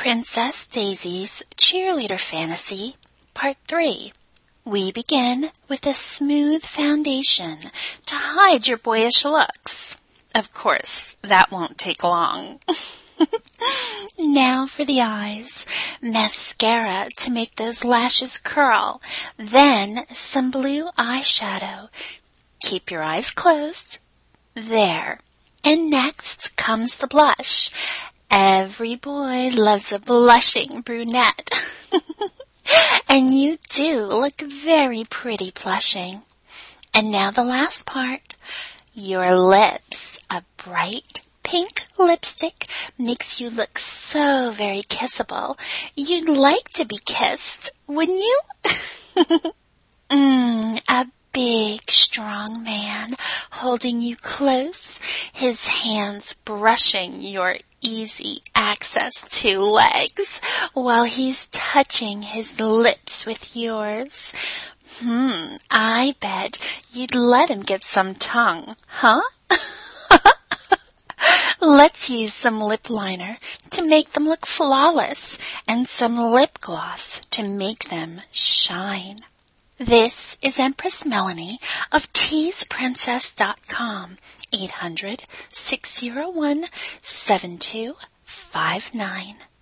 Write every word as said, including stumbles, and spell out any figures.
Princess Daisy's Cheerleader Fantasy, Part three. We begin with a smooth foundation to hide your boyish looks. Of course, that won't take long. Now for the eyes. Mascara to make those lashes curl. Then some blue eyeshadow. Keep your eyes closed. There. And next comes the blush. Every boy loves a blushing brunette. And you do look very pretty blushing. And now the last part. Your lips. A bright pink lipstick makes you look so very kissable. You'd like to be kissed, wouldn't you? mm, a big, strong man holding you close, his hands brushing your easy access to legs while he's touching his lips with yours. Hmm, I bet you'd let him get some tongue, huh? Let's use some lip liner to make them look flawless and some lip gloss to make them shine. This is Empress Melanie of tease princess dot com, eight hundred, six oh one, seven two five nine.